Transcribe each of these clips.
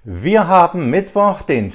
Wir haben Mittwoch, den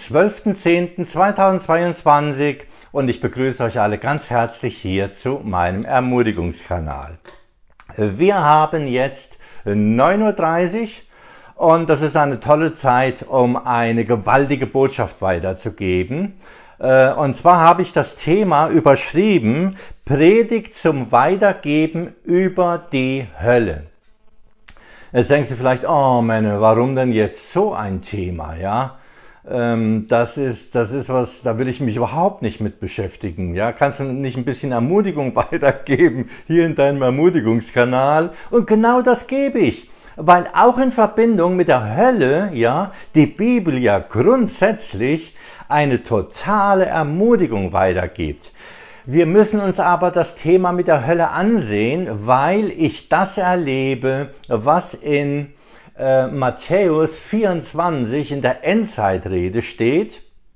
12.10.2022 und ich begrüße euch alle ganz herzlich hier zu meinem Ermutigungskanal. Wir haben jetzt 9:30 Uhr und das ist eine tolle Zeit, um eine gewaltige Botschaft weiterzugeben. Und zwar habe ich das Thema überschrieben, Predigt zum Weitergeben über die Hölle. Jetzt denken Sie vielleicht, oh Männer, warum denn jetzt so ein Thema, ja? Das ist was, da will ich mich überhaupt nicht mit beschäftigen, ja? Kannst du nicht ein bisschen Ermutigung weitergeben hier in deinem Ermutigungskanal? Und genau das gebe ich, weil auch in Verbindung mit der Hölle, ja, die Bibel ja grundsätzlich eine totale Ermutigung weitergibt. Wir müssen uns aber das Thema mit der Hölle ansehen, weil ich das erlebe, was in Matthäus 24 in der Endzeitrede steht,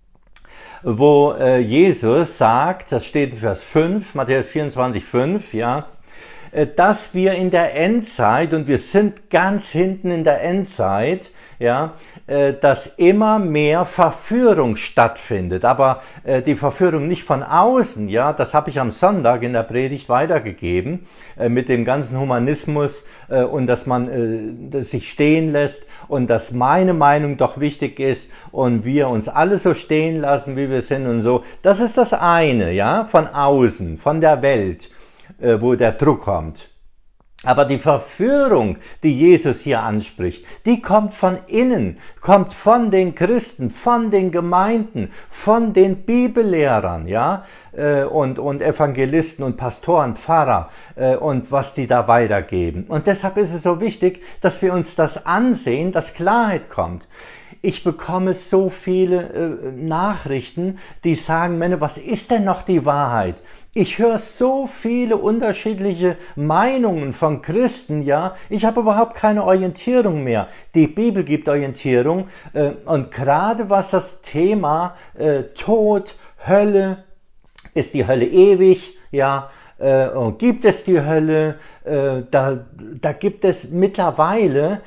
wo Jesus sagt, das steht in Vers 5, Matthäus 24, 5, ja, dass wir in der Endzeit, und wir sind ganz hinten in der Endzeit, ja, dass immer mehr Verführung stattfindet, aber die Verführung nicht von außen, ja, das habe ich am Sonntag in der Predigt weitergegeben, mit dem ganzen Humanismus und dass man sich stehen lässt und dass meine Meinung doch wichtig ist und wir uns alle so stehen lassen, wie wir sind und so. Das ist das eine, ja, von außen, von der Welt, wo der Druck kommt. Aber die Verführung, die Jesus hier anspricht, die kommt von innen, kommt von den Christen, von den Gemeinden, von den Bibellehrern, ja, und Evangelisten und Pastoren, Pfarrer und was die da weitergeben. Und deshalb ist es so wichtig, dass wir uns das ansehen, dass Klarheit kommt. Ich bekomme so viele Nachrichten, die sagen, Männer, was ist denn noch die Wahrheit? Ich höre so viele unterschiedliche Meinungen von Christen, ja, ich habe überhaupt keine Orientierung mehr. Die Bibel gibt Orientierung und gerade was das Thema Tod, Hölle, ist die Hölle ewig, ja, gibt es die Hölle, da gibt es mittlerweile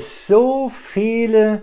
so viele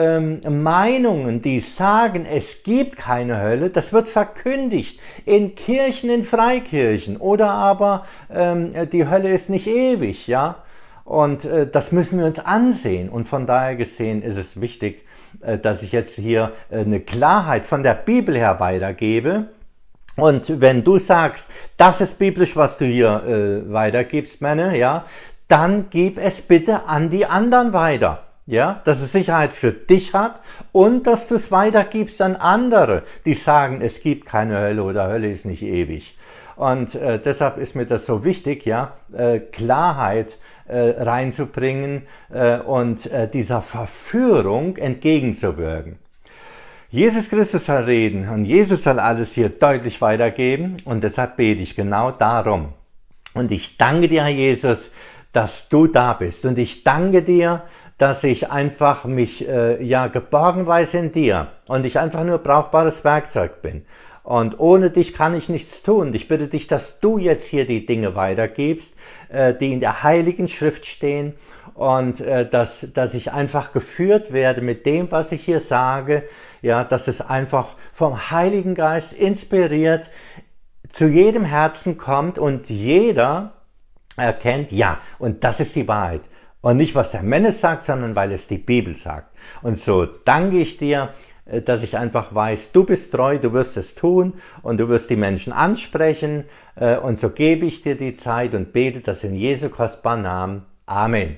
Meinungen, die sagen, es gibt keine Hölle, das wird verkündigt in Kirchen, in Freikirchen, oder aber die Hölle ist nicht ewig, ja, und das müssen wir uns ansehen und von daher gesehen ist es wichtig, dass ich jetzt hier eine Klarheit von der Bibel her weitergebe. Und wenn du sagst, das ist biblisch, was du hier weitergibst, Männer, ja, dann gib es bitte an die anderen weiter. Ja, dass es Sicherheit für dich hat und dass du es weitergibst an andere, die sagen, es gibt keine Hölle oder Hölle ist nicht ewig. Und deshalb ist mir das so wichtig, ja, Klarheit reinzubringen und dieser Verführung entgegenzuwirken. Jesus Christus soll reden und Jesus soll alles hier deutlich weitergeben und deshalb bete ich genau darum. Und ich danke dir, Herr Jesus, dass du da bist und ich danke dir, dass ich einfach mich geborgen weiß in dir und ich einfach nur brauchbares Werkzeug bin. Und ohne dich kann ich nichts tun. Ich bitte dich, dass du jetzt hier die Dinge weitergibst, die in der Heiligen Schrift stehen und dass ich einfach geführt werde mit dem, was ich hier sage, ja, dass es einfach vom Heiligen Geist inspiriert zu jedem Herzen kommt und jeder erkennt, ja, und das ist die Wahrheit. Und nicht, was der Mensch sagt, sondern weil es die Bibel sagt. Und so danke ich dir, dass ich einfach weiß, du bist treu, du wirst es tun und du wirst die Menschen ansprechen. Und so gebe ich dir die Zeit und bete das in Jesu kostbaren Namen. Amen.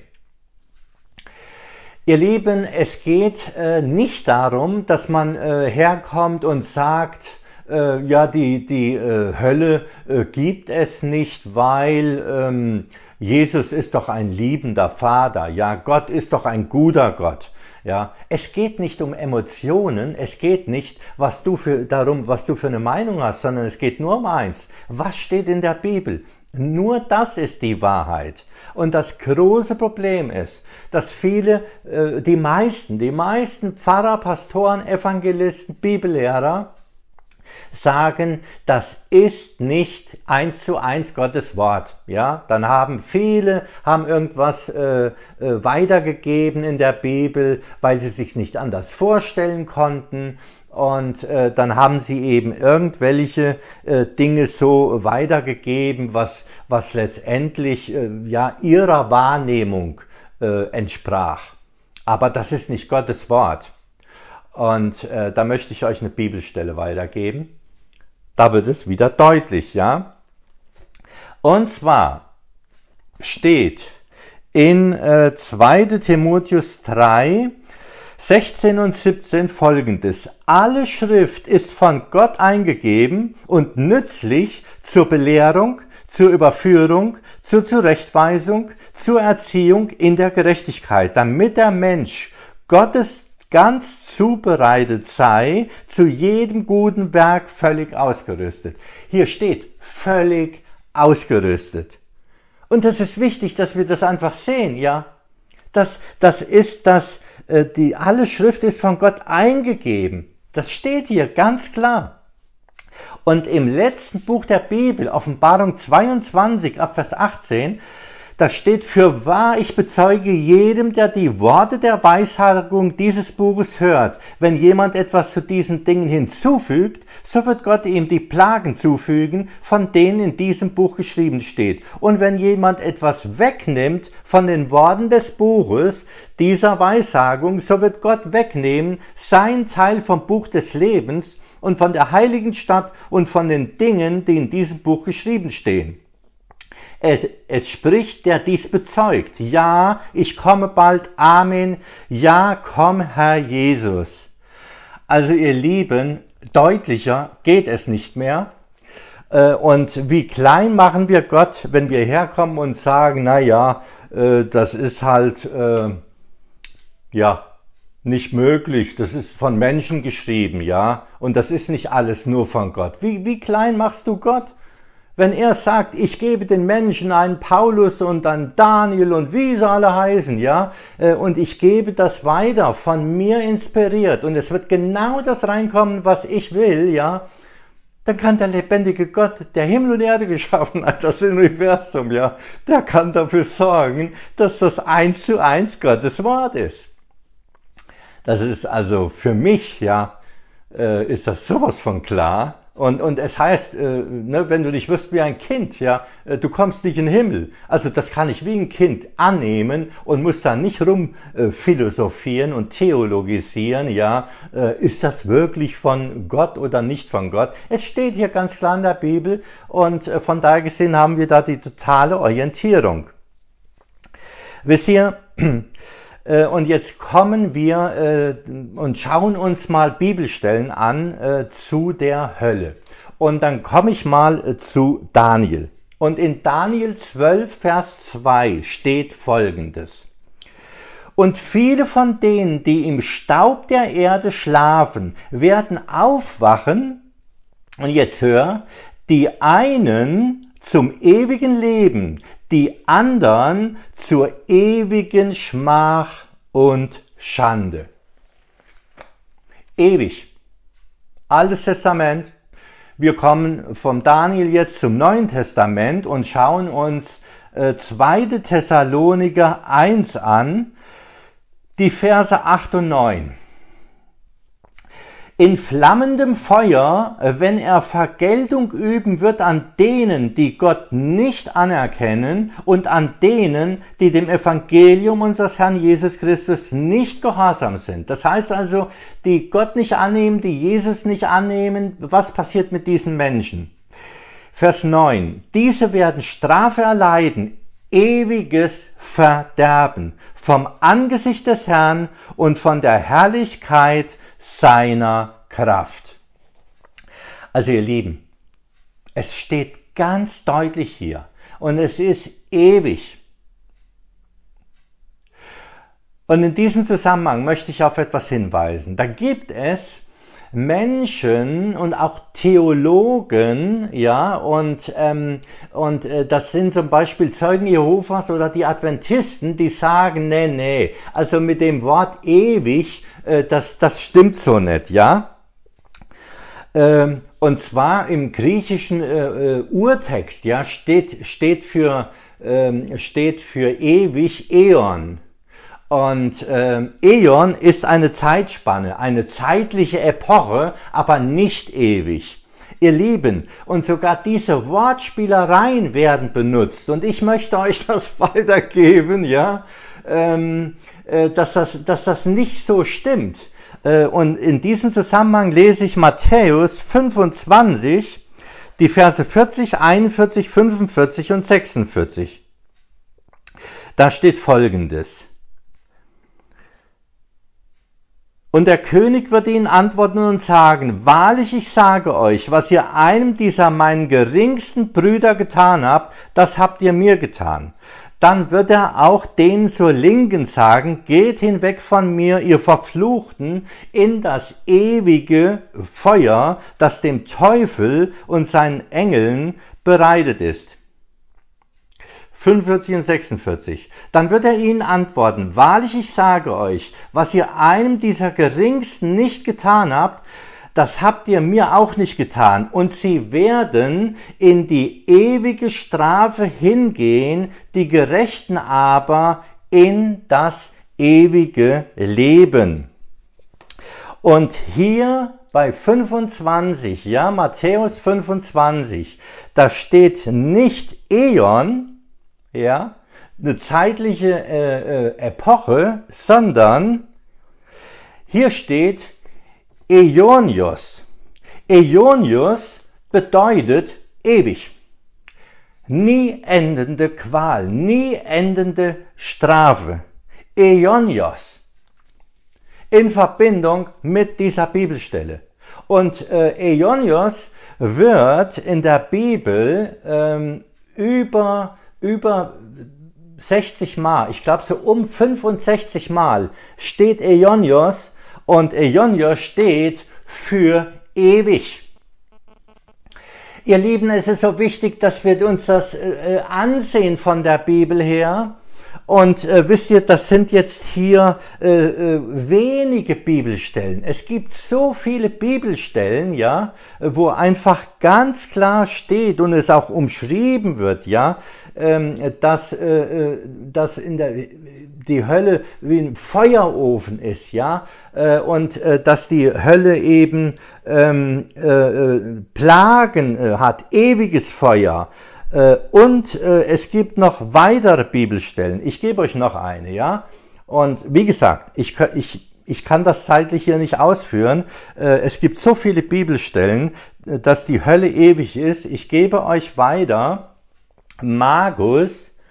Ihr Lieben, es geht nicht darum, dass man herkommt und sagt, ja, die Hölle gibt es nicht, weil Jesus ist doch ein liebender Vater, ja, Gott ist doch ein guter Gott. Ja, es geht nicht um Emotionen, es geht nicht darum, was du für eine Meinung hast, sondern es geht nur um eins. Was steht in der Bibel? Nur das ist die Wahrheit. Und das große Problem ist, dass die meisten Pfarrer, Pastoren, Evangelisten, Bibellehrer sagen, das ist nicht 1:1 Gottes Wort. Ja, dann haben viele irgendwas weitergegeben in der Bibel, weil sie sich nicht anders vorstellen konnten. Und dann haben sie eben irgendwelche Dinge so weitergegeben, was letztendlich ihrer Wahrnehmung entsprach. Aber das ist nicht Gottes Wort. Und da möchte ich euch eine Bibelstelle weitergeben. Da wird es wieder deutlich, ja. Und zwar steht in 2. Timotheus 3, 16 und 17 folgendes: Alle Schrift ist von Gott eingegeben und nützlich zur Belehrung, zur Überführung, zur Zurechtweisung, zur Erziehung in der Gerechtigkeit, damit der Mensch Gottes ganz zubereitet sei, zu jedem guten Werk völlig ausgerüstet. Hier steht, völlig ausgerüstet. Und das ist wichtig, dass wir das einfach sehen, ja. Alle Schrift ist von Gott eingegeben. Das steht hier ganz klar. Und im letzten Buch der Bibel, Offenbarung 22, ab Vers 18, da steht: Fürwahr, ich bezeuge jedem, der die Worte der Weissagung dieses Buches hört. Wenn jemand etwas zu diesen Dingen hinzufügt, so wird Gott ihm die Plagen zufügen, von denen in diesem Buch geschrieben steht. Und wenn jemand etwas wegnimmt von den Worten des Buches dieser Weissagung, so wird Gott wegnehmen sein Teil vom Buch des Lebens und von der heiligen Stadt und von den Dingen, die in diesem Buch geschrieben stehen. Es spricht, der dies bezeugt: Ja, ich komme bald, Amen, ja, komm, Herr Jesus. Also ihr Lieben, deutlicher geht es nicht mehr. Und wie klein machen wir Gott, wenn wir herkommen und sagen, naja, das ist halt, nicht möglich, das ist von Menschen geschrieben, ja, und das ist nicht alles nur von Gott. Wie klein machst du Gott? Wenn er sagt, ich gebe den Menschen einen Paulus und einen Daniel und wie sie alle heißen, ja, und ich gebe das weiter, von mir inspiriert, und es wird genau das reinkommen, was ich will, ja, dann kann der lebendige Gott, der Himmel und Erde geschaffen hat, das Universum, ja, der kann dafür sorgen, dass das 1:1 Gottes Wort ist. Das ist also für mich, ja, ist das sowas von klar. Und es heißt, wenn du dich wirst wie ein Kind, ja, du kommst nicht in den Himmel. Also das kann ich wie ein Kind annehmen und muss da nicht philosophieren und theologisieren, ja, ist das wirklich von Gott oder nicht von Gott? Es steht hier ganz klar in der Bibel, und von daher gesehen haben wir da die totale Orientierung. Wisst ihr, und jetzt kommen wir und schauen uns mal Bibelstellen an zu der Hölle. Und dann komme ich mal zu Daniel. Und in Daniel 12, Vers 2 steht Folgendes: Und viele von denen, die im Staub der Erde schlafen, werden aufwachen, und jetzt hör, die einen zum ewigen Leben, die anderen zur ewigen Schmach und Schande. Ewig. Altes Testament. Wir kommen vom Daniel jetzt zum Neuen Testament und schauen uns 2. Thessaloniker 1 an, die Verse 8 und 9. In flammendem Feuer, wenn er Vergeltung üben wird an denen, die Gott nicht anerkennen, und an denen, die dem Evangelium unseres Herrn Jesus Christus nicht gehorsam sind. Das heißt also, die Gott nicht annehmen, die Jesus nicht annehmen. Was passiert mit diesen Menschen? Vers 9. Diese werden Strafe erleiden, ewiges Verderben vom Angesicht des Herrn und von der Herrlichkeit seiner Kraft. Also ihr Lieben, es steht ganz deutlich hier, und es ist ewig. Und in diesem Zusammenhang möchte ich auf etwas hinweisen. Da gibt es Menschen und auch Theologen, ja, und das sind zum Beispiel Zeugen Jehovas oder die Adventisten, die sagen, nee, also mit dem Wort ewig, das stimmt so nicht, ja. Und zwar im griechischen Urtext, ja, steht für ewig Äon. Und Äon ist eine Zeitspanne, eine zeitliche Epoche, aber nicht ewig. Ihr Lieben, und sogar diese Wortspielereien werden benutzt. Und ich möchte euch das weitergeben, ja, dass das nicht so stimmt. Und in diesem Zusammenhang lese ich Matthäus 25, die Verse 40, 41, 45 und 46. Da steht Folgendes. Und der König wird ihnen antworten und sagen, wahrlich, ich sage euch, was ihr einem dieser meinen geringsten Brüder getan habt, das habt ihr mir getan. Dann wird er auch denen zur Linken sagen, geht hinweg von mir, ihr Verfluchten, in das ewige Feuer, das dem Teufel und seinen Engeln bereitet ist. 45 und 46. Dann wird er ihnen antworten, wahrlich, ich sage euch, was ihr einem dieser Geringsten nicht getan habt, das habt ihr mir auch nicht getan. Und sie werden in die ewige Strafe hingehen, die Gerechten aber in das ewige Leben. Und hier bei 25, ja, Matthäus 25, da steht nicht Äon, ja, eine zeitliche Epoche, sondern hier steht Aionios. Aionios bedeutet ewig. Nie endende Qual, nie endende Strafe. Aionios. In Verbindung mit dieser Bibelstelle. Und Aionios wird in der Bibel über 60 Mal, ich glaube so um 65 Mal steht Aionios und Aionios steht für ewig. Ihr Lieben, es ist so wichtig, dass wir uns das ansehen von der Bibel her. Und wisst ihr, das sind jetzt hier wenige Bibelstellen. Es gibt so viele Bibelstellen, ja, wo einfach ganz klar steht und es auch umschrieben wird, ja, dass die Hölle wie ein Feuerofen ist, ja, und dass die Hölle eben Plagen hat, ewiges Feuer. Und es gibt noch weitere Bibelstellen. Ich gebe euch noch eine, ja. Und wie gesagt, ich kann das zeitlich hier nicht ausführen. Es gibt so viele Bibelstellen, dass die Hölle ewig ist. Ich gebe euch weiter Markus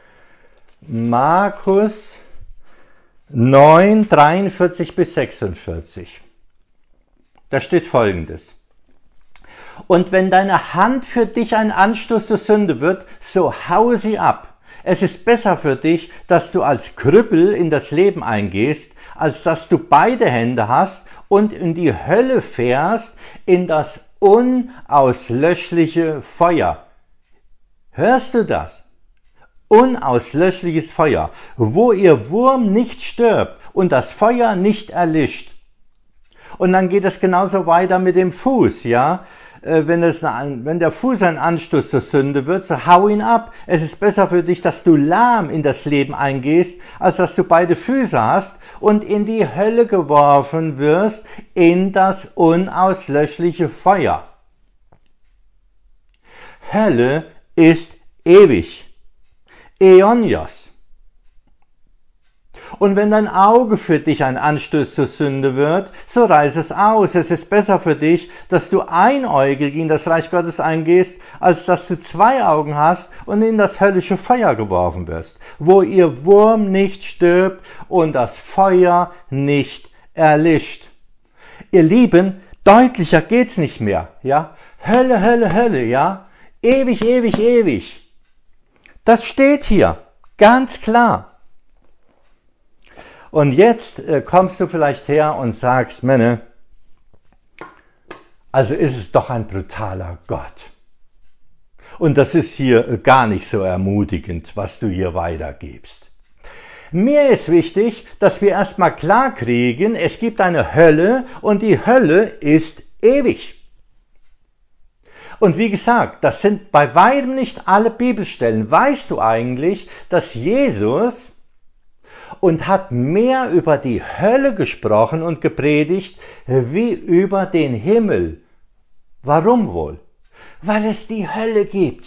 9, 43 bis 46. Da steht Folgendes. Und wenn deine Hand für dich ein Anstoß zur Sünde wird, so hau sie ab. Es ist besser für dich, dass du als Krüppel in das Leben eingehst, als dass du beide Hände hast und in die Hölle fährst, in das unauslöschliche Feuer. Hörst du das? Unauslöschliches Feuer, wo ihr Wurm nicht stirbt und das Feuer nicht erlischt. Und dann geht es genauso weiter mit dem Fuß, ja. Wenn der Fuß ein Anstoß zur Sünde wird, so hau ihn ab. Es ist besser für dich, dass du lahm in das Leben eingehst, als dass du beide Füße hast und in die Hölle geworfen wirst, in das unauslöschliche Feuer. Hölle ist ewig. Aionios. Und wenn dein Auge für dich ein Anstoß zur Sünde wird, so reiß es aus. Es ist besser für dich, dass du einäugig in das Reich Gottes eingehst, als dass du zwei Augen hast und in das höllische Feuer geworfen wirst, wo ihr Wurm nicht stirbt und das Feuer nicht erlischt. Ihr Lieben, deutlicher geht's nicht mehr, ja? Hölle, Hölle, Hölle, ja? Ewig, ewig, ewig. Das steht hier, ganz klar. Und jetzt kommst du vielleicht her und sagst, Männer, also ist es doch ein brutaler Gott. Und das ist hier gar nicht so ermutigend, was du hier weitergibst. Mir ist wichtig, dass wir erstmal klar kriegen, es gibt eine Hölle und die Hölle ist ewig. Und wie gesagt, das sind bei weitem nicht alle Bibelstellen. Weißt du eigentlich, dass Jesus und hat mehr über die Hölle gesprochen und gepredigt, wie über den Himmel. Warum wohl? Weil es die Hölle gibt.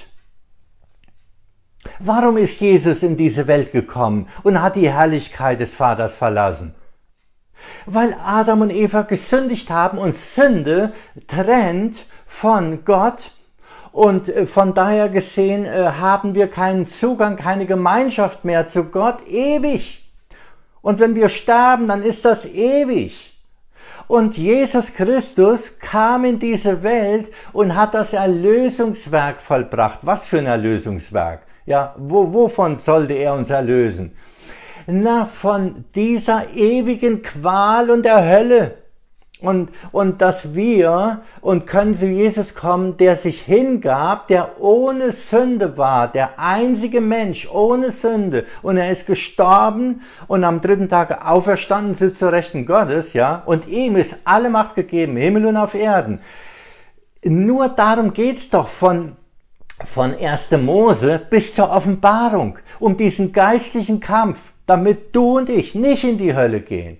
Warum ist Jesus in diese Welt gekommen und hat die Herrlichkeit des Vaters verlassen? Weil Adam und Eva gesündigt haben und Sünde trennt von Gott und von daher gesehen haben wir keinen Zugang, keine Gemeinschaft mehr zu Gott ewig. Und wenn wir sterben, dann ist das ewig. Und Jesus Christus kam in diese Welt und hat das Erlösungswerk vollbracht. Was für ein Erlösungswerk? Ja, wovon sollte er uns erlösen? Na, von dieser ewigen Qual und der Hölle. Und dass wir und können zu Jesus kommen, der sich hingab, der ohne Sünde war, der einzige Mensch ohne Sünde. Und er ist gestorben und am dritten Tag auferstanden, sitzt zur Rechten Gottes, ja. Und ihm ist alle Macht gegeben, Himmel und auf Erden. Nur darum geht's doch von 1. Mose bis zur Offenbarung, um diesen geistlichen Kampf, damit du und ich nicht in die Hölle gehen.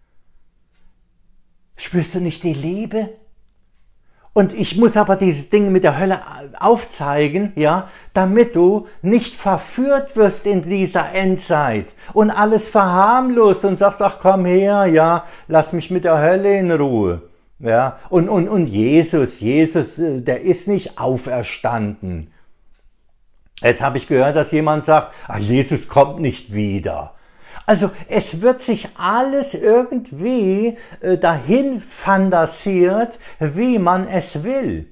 Spürst du nicht die Liebe? Und ich muss aber diese Dinge mit der Hölle aufzeigen, ja, damit du nicht verführt wirst in dieser Endzeit und alles verharmlost und sagst, ach komm her, ja, lass mich mit der Hölle in Ruhe. Ja, und Jesus, der ist nicht auferstanden. Jetzt habe ich gehört, dass jemand sagt, ach, Jesus kommt nicht wieder. Also es wird sich alles irgendwie dahin fantasiert, wie man es will.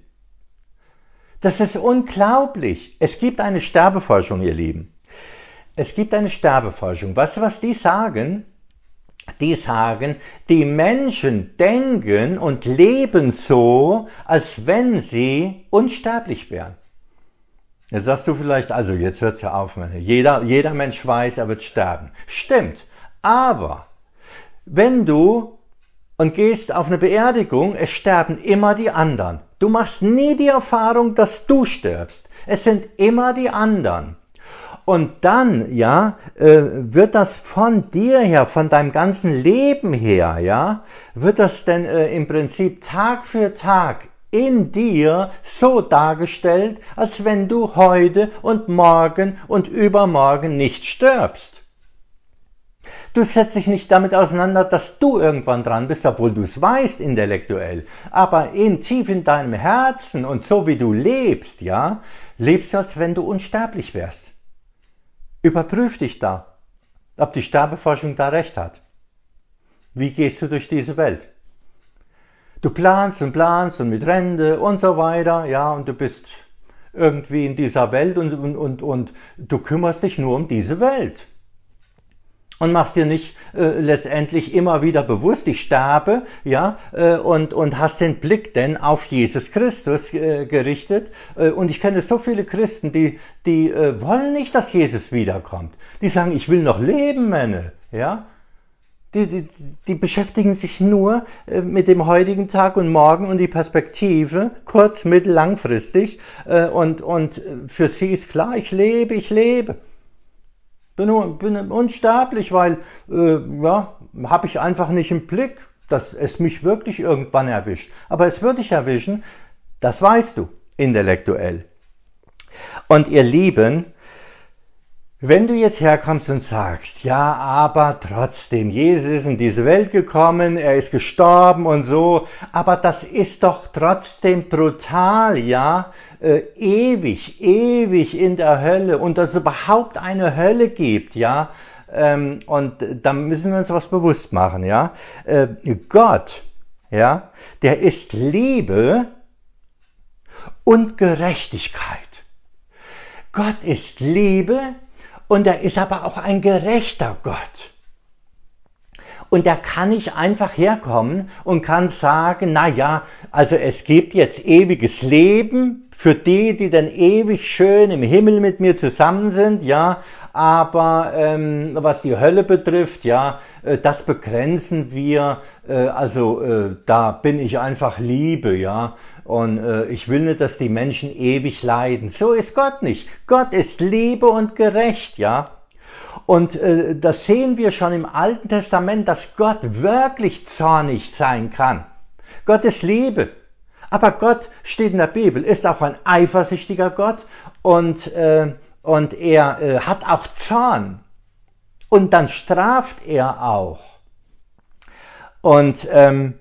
Das ist unglaublich. Es gibt eine Sterbeforschung, ihr Lieben. Es gibt eine Sterbeforschung. Weißt du, was die sagen? Die sagen, die Menschen denken und leben so, als wenn sie unsterblich wären. Jetzt sagst du vielleicht, also jetzt hört es ja auf, jeder Mensch weiß, er wird sterben. Stimmt, aber wenn du und gehst auf eine Beerdigung, es sterben immer die anderen. Du machst nie die Erfahrung, dass du stirbst. Es sind immer die anderen. Und dann, ja, wird das von dir her, von deinem ganzen Leben her, ja, wird das denn im Prinzip Tag für Tag in dir so dargestellt, als wenn du heute und morgen und übermorgen nicht stirbst. Du setzt dich nicht damit auseinander, dass du irgendwann dran bist, obwohl du es weißt intellektuell, aber tief in deinem Herzen und so wie du lebst, ja, lebst du, als wenn du unsterblich wärst. Überprüf dich da, ob die Sterbeforschung da recht hat. Wie gehst du durch diese Welt? Du planst und mit Rente und so weiter, ja, und du bist irgendwie in dieser Welt und du kümmerst dich nur um diese Welt. Und machst dir nicht letztendlich immer wieder bewusst, ich sterbe, ja, und hast den Blick denn auf Jesus Christus gerichtet. Und ich kenne so viele Christen, die wollen nicht, dass Jesus wiederkommt. Die sagen, ich will noch leben, Männer, ja. Die beschäftigen sich nur mit dem heutigen Tag und morgen und die Perspektive, kurz-, mittel-, langfristig. Und für sie ist klar, ich lebe. Bin unsterblich, weil, habe ich einfach nicht im Blick, dass es mich wirklich irgendwann erwischt. Aber es wird dich erwischen, das weißt du, intellektuell. Und ihr Lieben, wenn du jetzt herkommst und sagst, ja, aber trotzdem, Jesus ist in diese Welt gekommen, er ist gestorben und so, aber das ist doch trotzdem brutal, ja, ewig in der Hölle und dass es überhaupt eine Hölle gibt, ja, und da müssen wir uns was bewusst machen, ja. Gott, ja, der ist Liebe und Gerechtigkeit. Gott ist Liebe und er ist aber auch ein gerechter Gott. Und er kann nicht einfach herkommen und kann sagen, na ja, also es gibt jetzt ewiges Leben für die dann ewig schön im Himmel mit mir zusammen sind, ja, aber was die Hölle betrifft, ja, das begrenzen wir, da bin ich einfach Liebe, ja, und ich will nicht, dass die Menschen ewig leiden. So ist Gott nicht. Gott ist Liebe und gerecht, ja. Und das sehen wir schon im Alten Testament, dass Gott wirklich zornig sein kann. Gott ist Liebe. Aber Gott, steht in der Bibel, ist auch ein eifersüchtiger Gott und er hat auch Zorn. Und dann straft er auch. Und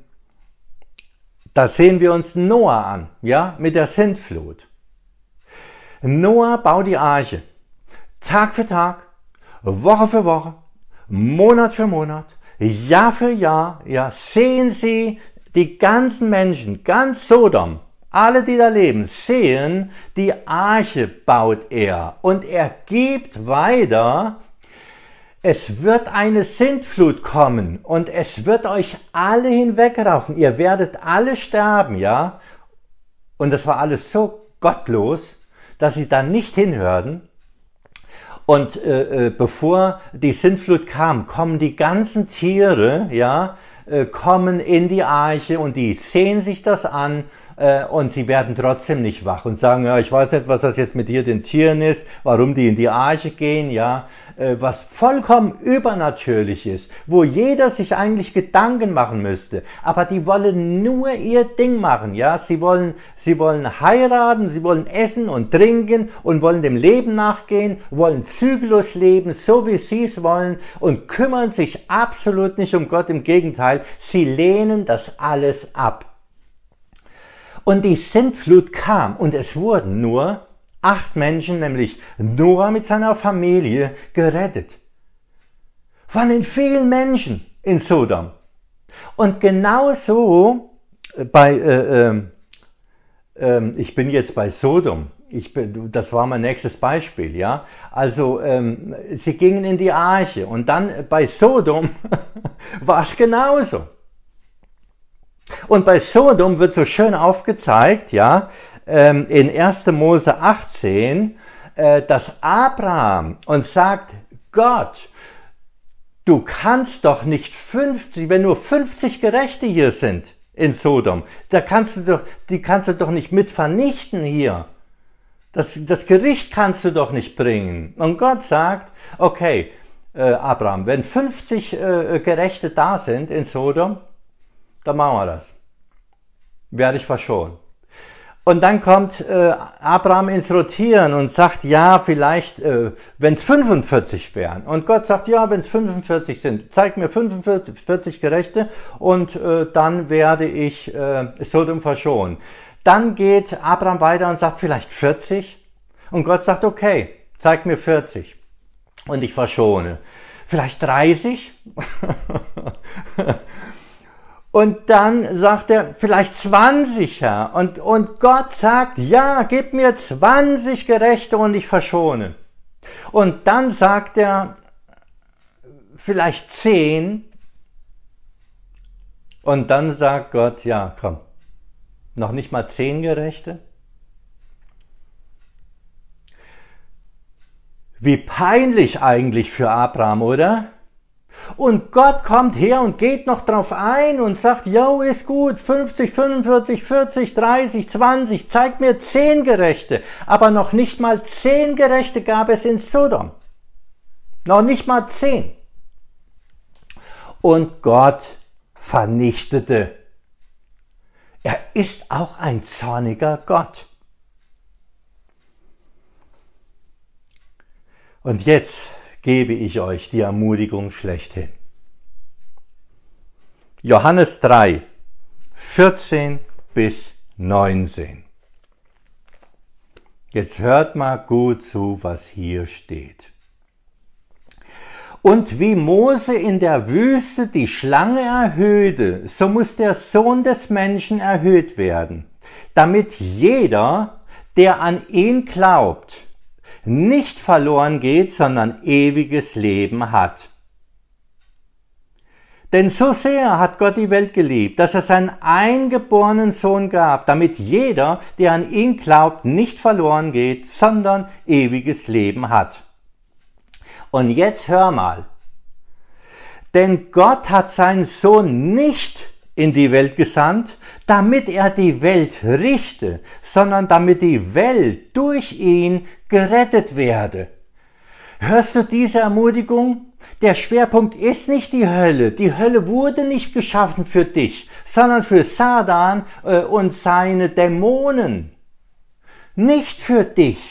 da sehen wir uns Noah an, ja, mit der Sintflut. Noah baut die Arche. Tag für Tag, Woche für Woche, Monat für Monat, Jahr für Jahr, ja, sehen Sie die ganzen Menschen, ganz Sodom, alle, die da leben, sehen, die Arche baut er und er gibt weiter, es wird eine Sintflut kommen und es wird euch alle hinwegraufen, ihr werdet alle sterben, ja. Und das war alles so gottlos, dass sie da nicht hinhörten. Und bevor die Sintflut kam, kommen die ganzen Tiere, ja, kommen in die Arche und die sehen sich das an und sie werden trotzdem nicht wach und sagen, ja, ich weiß nicht, was das jetzt mit hier den Tieren ist, warum die in die Arche gehen, ja, was vollkommen übernatürlich ist, wo jeder sich eigentlich Gedanken machen müsste, aber die wollen nur ihr Ding machen, ja, sie wollen heiraten, sie wollen essen und trinken und wollen dem Leben nachgehen, wollen zügellos leben, so wie sie es wollen und kümmern sich absolut nicht um Gott, im Gegenteil, sie lehnen das alles ab. Und die Sintflut kam und es wurden nur 8 Menschen, nämlich Noah mit seiner Familie, gerettet. Von den vielen Menschen in Sodom. Und genauso ich bin jetzt bei Sodom. Das war mein nächstes Beispiel, ja. Also sie gingen in die Arche und dann bei Sodom war es genauso. Und bei Sodom wird so schön aufgezeigt, ja, in 1. Mose 18, dass Abraham und sagt, Gott, du kannst doch nicht 50, wenn nur 50 Gerechte hier sind in Sodom, die kannst du doch nicht mit vernichten hier. Das Gericht kannst du doch nicht bringen. Und Gott sagt, okay, Abraham, wenn 50 Gerechte da sind in Sodom, dann machen wir das. Werde ich verschonen. Und dann kommt Abraham ins Rotieren und sagt, ja, vielleicht, wenn es 45 wären. Und Gott sagt, ja, wenn es 45 sind, zeig mir 45 Gerechte und dann werde ich Sodom verschonen. Dann geht Abraham weiter und sagt, vielleicht 40. Und Gott sagt, okay, zeig mir 40 und ich verschone. Vielleicht 30. Und dann sagt er, vielleicht 20, Herr. Und Gott sagt, ja, gib mir 20 Gerechte und ich verschone. Und dann sagt er, vielleicht 10. Und dann sagt Gott, ja, komm, noch nicht mal 10 Gerechte? Wie peinlich eigentlich für Abraham, oder? Und Gott kommt her und geht noch drauf ein und sagt, jo, ist gut, 50, 45, 40, 30, 20, zeig mir 10 Gerechte. Aber noch nicht mal 10 Gerechte gab es in Sodom. Noch nicht mal 10. Und Gott vernichtete. Er ist auch ein zorniger Gott. Und jetzt gebe ich euch die Ermutigung schlechthin. Johannes 3, 14 bis 19. Jetzt hört mal gut zu, was hier steht. Und wie Mose in der Wüste die Schlange erhöhte, so muss der Sohn des Menschen erhöht werden, damit jeder, der an ihn glaubt, nicht verloren geht, sondern ewiges Leben hat. Denn so sehr hat Gott die Welt geliebt, dass er seinen eingeborenen Sohn gab, damit jeder, der an ihn glaubt, nicht verloren geht, sondern ewiges Leben hat. Und jetzt hör mal, Denn Gott hat seinen Sohn nicht in die Welt gesandt, damit er die Welt richte, sondern damit die Welt durch ihn gerettet werde. Hörst du diese Ermutigung? Der Schwerpunkt ist nicht die Hölle. Die Hölle wurde nicht geschaffen für dich, sondern für Satan und seine Dämonen. Nicht für dich.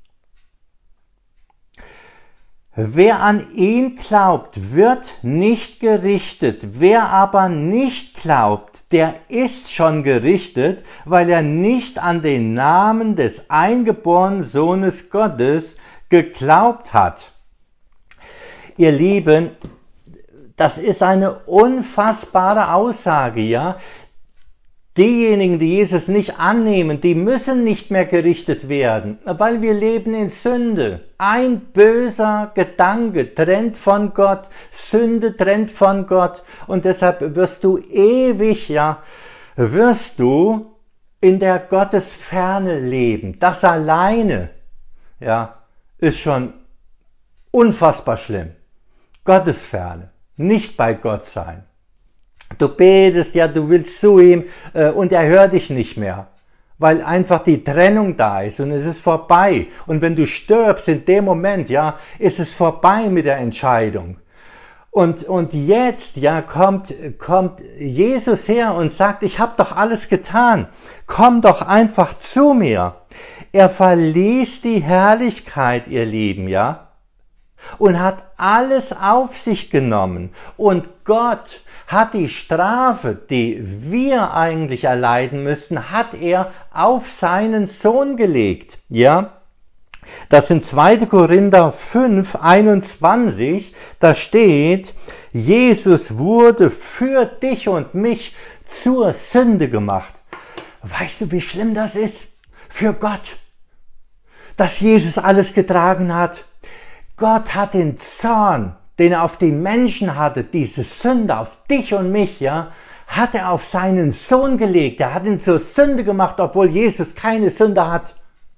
Wer an ihn glaubt, wird nicht gerichtet. Wer aber nicht glaubt, der ist schon gerichtet, weil er nicht an den Namen des eingeborenen Sohnes Gottes geglaubt hat. Ihr Lieben, das ist eine unfassbare Aussage, ja? Diejenigen, die Jesus nicht annehmen, die müssen nicht mehr gerichtet werden, weil wir leben in Sünde. Ein böser Gedanke trennt von Gott, Sünde trennt von Gott und deshalb wirst du ewig, wirst du in der Gottesferne leben. Das alleine, ist schon unfassbar schlimm. Gottesferne, nicht bei Gott sein. Du betest, du willst zu ihm und er hört dich nicht mehr, weil einfach die Trennung da ist und es ist vorbei. Und wenn du stirbst in dem Moment, ist es vorbei mit der Entscheidung. Und jetzt, kommt Jesus her und sagt, ich habe doch alles getan, komm doch einfach zu mir. Er verließ die Herrlichkeit, ihr Lieben, und hat alles auf sich genommen. Und Gott hat die Strafe, die wir eigentlich erleiden müssten, hat er auf seinen Sohn gelegt. Das in 2. Korinther 5, 21, da steht, Jesus wurde für dich und mich zur Sünde gemacht. Weißt du, wie schlimm das ist? Für Gott, dass Jesus alles getragen hat. Gott hat den Zorn, den er auf die Menschen hatte, diese Sünde auf dich und mich, hat er auf seinen Sohn gelegt. Er hat ihn zur Sünde gemacht, obwohl Jesus keine Sünde hat.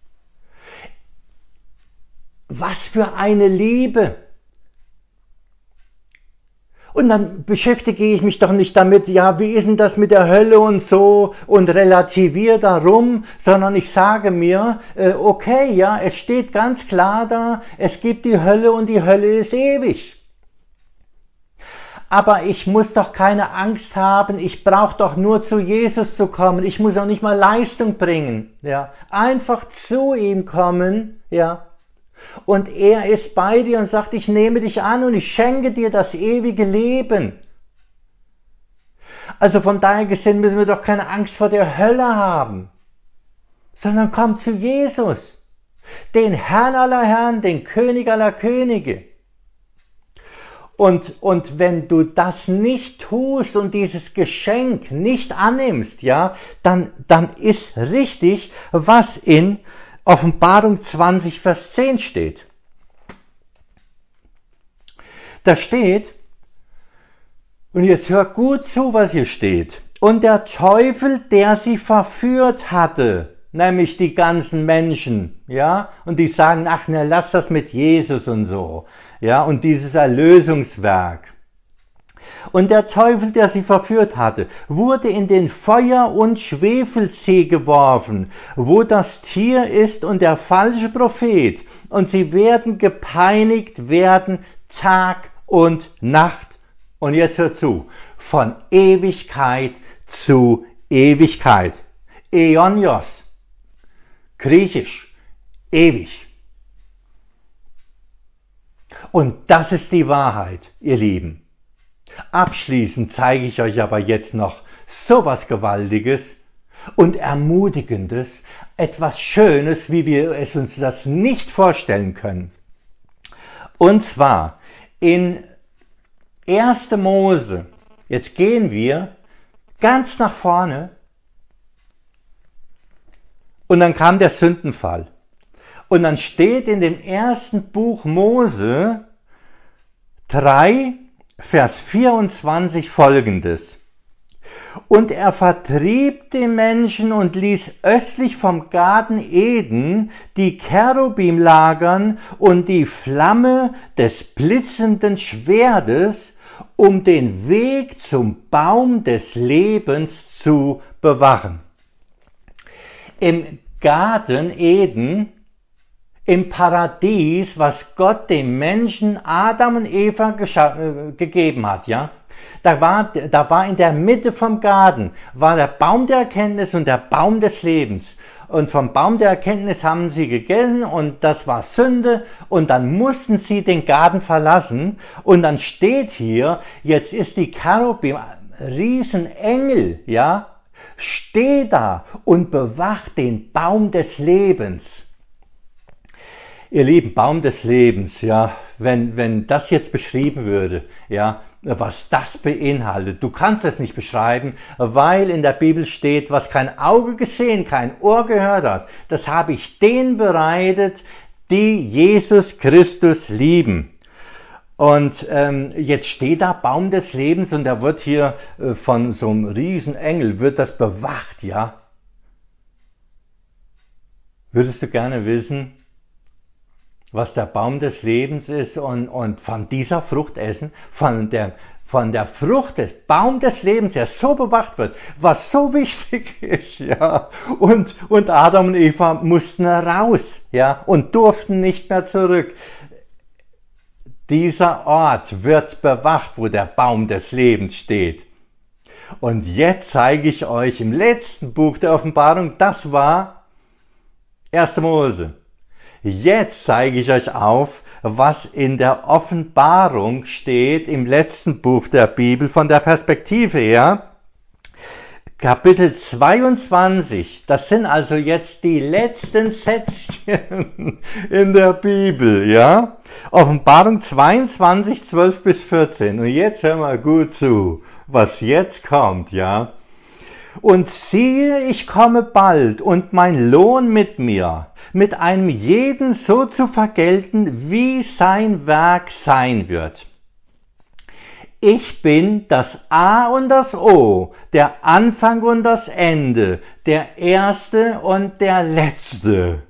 Was für eine Liebe! Und dann beschäftige ich mich doch nicht damit, wie ist denn das mit der Hölle und so und relativiere darum, sondern ich sage mir, okay, es steht ganz klar da, es gibt die Hölle und die Hölle ist ewig. Aber ich muss doch keine Angst haben, ich brauche doch nur zu Jesus zu kommen, ich muss auch nicht mal Leistung bringen. Einfach zu ihm kommen, und er ist bei dir und sagt, ich nehme dich an und ich schenke dir das ewige Leben. Also von daher gesehen müssen wir doch keine Angst vor der Hölle haben, sondern komm zu Jesus, den Herrn aller Herren, den König aller Könige. Und wenn du das nicht tust und dieses Geschenk nicht annimmst, dann ist richtig, was in Offenbarung 20, Vers 10 steht. Da steht, und jetzt hört gut zu, was hier steht, und der Teufel, der sie verführt hatte, nämlich die ganzen Menschen, und die sagen, ach, lass das mit Jesus und so, und dieses Erlösungswerk. Und der Teufel, der sie verführt hatte, wurde in den Feuer- und Schwefelsee geworfen, wo das Tier ist und der falsche Prophet, und sie werden gepeinigt werden Tag und Nacht. Und jetzt hört zu, von Ewigkeit zu Ewigkeit. Aionios, griechisch, ewig. Und das ist die Wahrheit, ihr Lieben. Abschließend zeige ich euch aber jetzt noch so was Gewaltiges und Ermutigendes, etwas Schönes, wie wir es uns das nicht vorstellen können. Und zwar in 1. Mose, jetzt gehen wir ganz nach vorne und dann kam der Sündenfall. Und dann steht in dem 1. Buch Mose 3, Vers 24 folgendes. Und er vertrieb die Menschen und ließ östlich vom Garten Eden die Cherubim lagern und die Flamme des blitzenden Schwertes um den Weg zum Baum des Lebens zu bewachen. Im Garten Eden, im Paradies, was Gott dem Menschen Adam und Eva gegeben hat, ja, da war in der Mitte vom Garten, war der Baum der Erkenntnis und der Baum des Lebens. Und vom Baum der Erkenntnis haben sie gegessen und das war Sünde und dann mussten sie den Garten verlassen und dann steht hier, jetzt ist die Cherubim, Riesenengel, ja, steht da und bewacht den Baum des Lebens. Ihr lieben, Baum des Lebens, ja, wenn das jetzt beschrieben würde, ja, was das beinhaltet. Du kannst es nicht beschreiben, weil in der Bibel steht, was kein Auge gesehen, kein Ohr gehört hat, das habe ich denen bereitet, die Jesus Christus lieben. Und jetzt steht da Baum des Lebens und da wird hier von so einem Riesenengel, wird das bewacht, ja. Würdest du gerne wissen, was der Baum des Lebens ist und von dieser Frucht essen, von der Frucht des Baum des Lebens, der so bewacht wird, was so wichtig ist, ja. Und Adam und Eva mussten raus, ja, und durften nicht mehr zurück. Dieser Ort wird bewacht, wo der Baum des Lebens steht. Und jetzt zeige ich euch im letzten Buch der Offenbarung, das war 1. Mose. Jetzt zeige ich euch auf, was in der Offenbarung steht, im letzten Buch der Bibel, von der Perspektive her. Kapitel 22, das sind also jetzt die letzten Sätzchen in der Bibel, ja? Offenbarung 22, 12 bis 14. Und jetzt hör mal gut zu, was jetzt kommt, ja? Und siehe, ich komme bald und mein Lohn mit mir, mit einem jeden so zu vergelten, wie sein Werk sein wird. Ich bin das A und das O, der Anfang und das Ende, der Erste und der Letzte.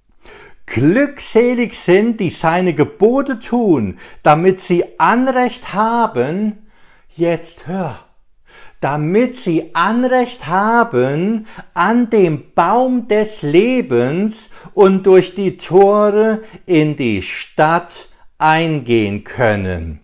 Glückselig sind, die seine Gebote tun, damit sie Anrecht haben, jetzt hör, damit sie Anrecht haben an dem Baum des Lebens und durch die Tore in die Stadt eingehen können.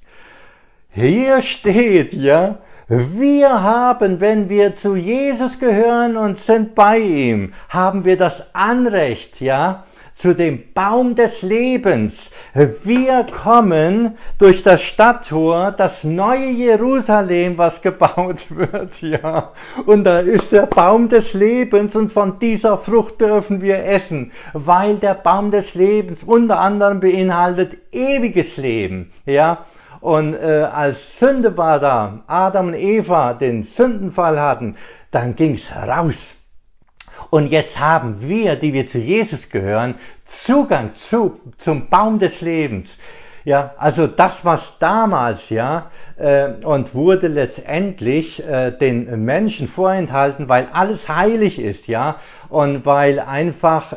Hier steht ja, wir haben, wenn wir zu Jesus gehören und sind bei ihm, haben wir das Anrecht, ja, zu dem Baum des Lebens. Wir kommen durch das Stadttor, das neue Jerusalem, was gebaut wird, ja. Und da ist der Baum des Lebens und von dieser Frucht dürfen wir essen, weil der Baum des Lebens unter anderem beinhaltet ewiges Leben, ja. Und als Sünde war da, Adam und Eva den Sündenfall hatten, dann ging's raus. Und jetzt haben wir, die wir zu Jesus gehören, Zugang zum Baum des Lebens. Ja, also das, was damals, ja, und wurde letztendlich den Menschen vorenthalten, weil alles heilig ist, ja, und weil einfach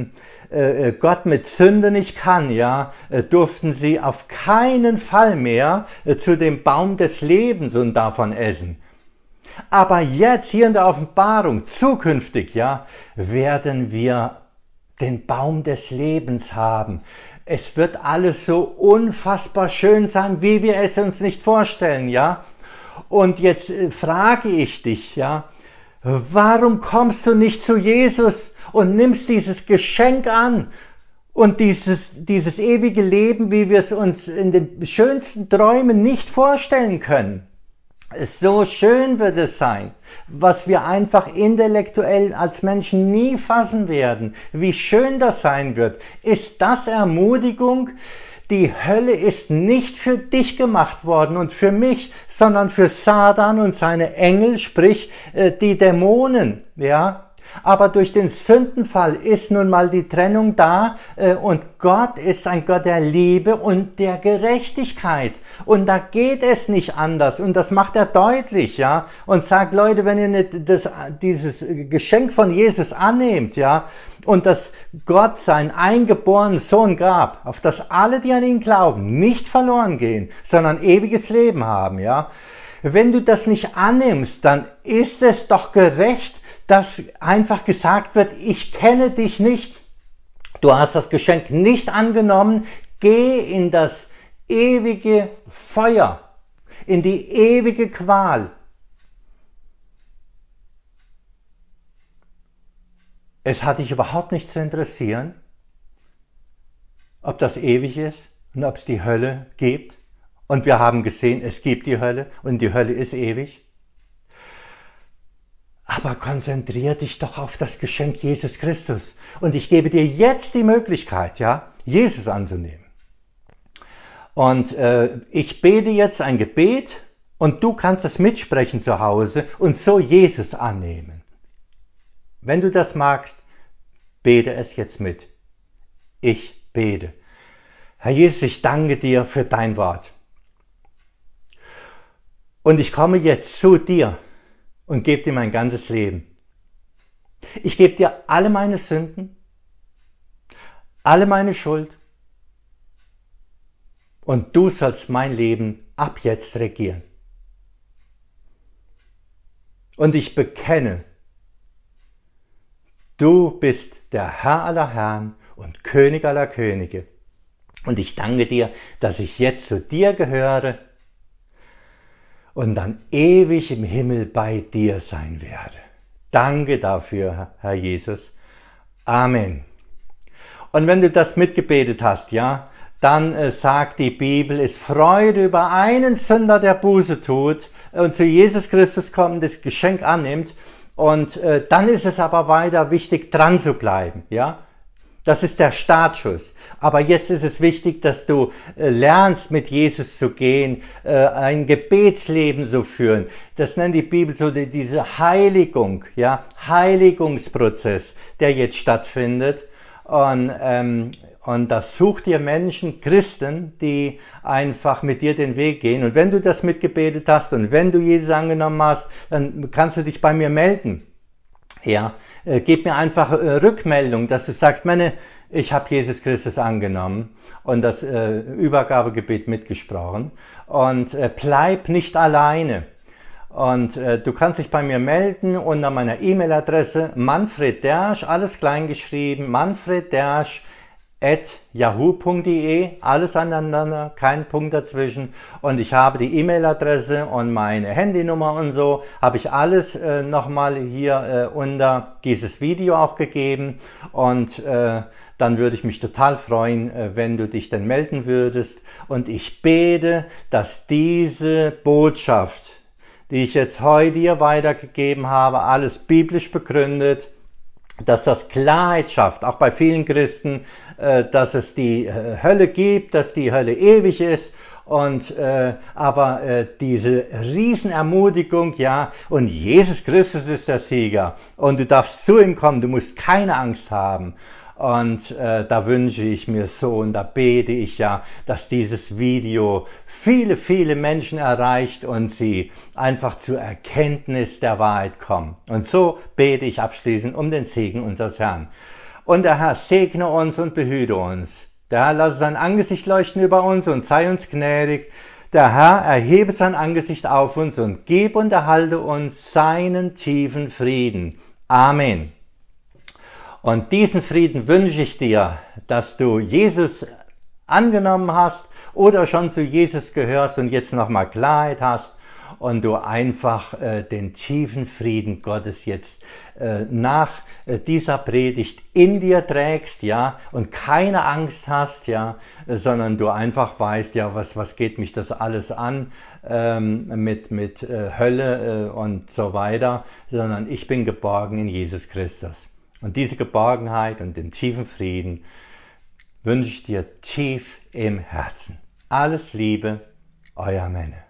Gott mit Sünde nicht kann, ja, durften sie auf keinen Fall mehr zu dem Baum des Lebens und davon essen. Aber jetzt hier in der Offenbarung, zukünftig, ja, werden wir den Baum des Lebens haben. Es wird alles so unfassbar schön sein, wie wir es uns nicht vorstellen, ja. Und jetzt frage ich dich, ja, warum kommst du nicht zu Jesus und nimmst dieses Geschenk an und dieses ewige Leben, wie wir es uns in den schönsten Träumen nicht vorstellen können? So schön wird es sein, was wir einfach intellektuell als Menschen nie fassen werden, wie schön das sein wird. Ist das Ermutigung? Die Hölle ist nicht für dich gemacht worden und für mich, sondern für Satan und seine Engel, sprich die Dämonen, ja. Aber durch den Sündenfall ist nun mal die Trennung da und Gott ist ein Gott der Liebe und der Gerechtigkeit. Und da geht es nicht anders und das macht er deutlich, ja, und sagt, Leute, wenn ihr nicht dieses Geschenk von Jesus annehmt, ja, und dass Gott seinen eingeborenen Sohn gab, auf dass alle, die an ihn glauben, nicht verloren gehen, sondern ewiges Leben haben, ja. Wenn du das nicht annimmst, dann ist es doch gerecht, dass einfach gesagt wird, ich kenne dich nicht, du hast das Geschenk nicht angenommen, geh in das ewige Feuer, in die ewige Qual. Es hat dich überhaupt nicht zu interessieren, ob das ewig ist und ob es die Hölle gibt. Und wir haben gesehen, es gibt die Hölle und die Hölle ist ewig. Aber konzentriere dich doch auf das Geschenk Jesus Christus. Und ich gebe dir jetzt die Möglichkeit, ja, Jesus anzunehmen. Und ich bete jetzt ein Gebet und du kannst es mitsprechen zu Hause und so Jesus annehmen. Wenn du das magst, bete es jetzt mit. Ich bete. Herr Jesus, ich danke dir für dein Wort. Und ich komme jetzt zu dir und gebe dir mein ganzes Leben. Ich gebe dir alle meine Sünden, alle meine Schuld. Und du sollst mein Leben ab jetzt regieren. Und ich bekenne, du bist der Herr aller Herren und König aller Könige. Und ich danke dir, dass ich jetzt zu dir gehöre und dann ewig im Himmel bei dir sein werde. Danke dafür, Herr Jesus. Amen. Und wenn du das mitgebetet hast, ja, dann sagt die Bibel, es Freude über einen Sünder, der Buße tut und zu Jesus Christus kommt, das Geschenk annimmt. Und dann ist es aber weiter wichtig, dran zu bleiben, ja. Das ist der Startschuss. Aber jetzt ist es wichtig, dass du lernst, mit Jesus zu gehen, ein Gebetsleben zu führen. Das nennt die Bibel so diese Heiligung, ja, Heiligungsprozess, der jetzt stattfindet. Und das sucht dir Menschen, Christen, die einfach mit dir den Weg gehen. Und wenn du das mitgebetet hast und wenn du Jesus angenommen hast, dann kannst du dich bei mir melden. Ja, gib mir einfach Rückmeldung, dass du sagst, ich habe Jesus Christus angenommen und das Übergabegebet mitgesprochen. Und bleib nicht alleine. Und du kannst dich bei mir melden unter meiner E-Mail-Adresse Manfred Dersch, alles klein geschrieben, manfreddersch@yahoo.de, alles aneinander, kein Punkt dazwischen. Und ich habe die E-Mail-Adresse und meine Handynummer und so, habe ich alles nochmal hier unter dieses Video auch gegeben. Und dann würde ich mich total freuen, wenn du dich dann melden würdest. Und ich bete, dass diese Botschaft, die ich jetzt heute hier weitergegeben habe, alles biblisch begründet, dass das Klarheit schafft, auch bei vielen Christen, dass es die Hölle gibt, dass die Hölle ewig ist, und aber diese Riesenermutigung, ja, und Jesus Christus ist der Sieger und du darfst zu ihm kommen, du musst keine Angst haben. Und da wünsche ich mir so und da bete ich ja, dass dieses Video viele, viele Menschen erreicht und sie einfach zur Erkenntnis der Wahrheit kommen. Und so bete ich abschließend um den Segen unseres Herrn. Und der Herr segne uns und behüte uns. Der Herr lasse sein Angesicht leuchten über uns und sei uns gnädig. Der Herr erhebe sein Angesicht auf uns und gib und erhalte uns seinen tiefen Frieden. Amen. Und diesen Frieden wünsche ich dir, dass du Jesus angenommen hast oder schon zu Jesus gehörst und jetzt nochmal Klarheit hast und du einfach den tiefen Frieden Gottes jetzt nach dieser Predigt in dir trägst, ja, und keine Angst hast, ja, sondern du einfach weißt, ja, was geht mich das alles an mit Hölle und so weiter, sondern ich bin geborgen in Jesus Christus. Und diese Geborgenheit und den tiefen Frieden wünsche ich dir tief im Herzen. Alles Liebe, euer Menne.